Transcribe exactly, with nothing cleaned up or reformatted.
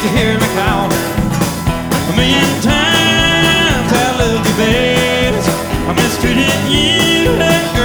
you hear me call? A million times I loved you, baby. I mistreated you, that girl.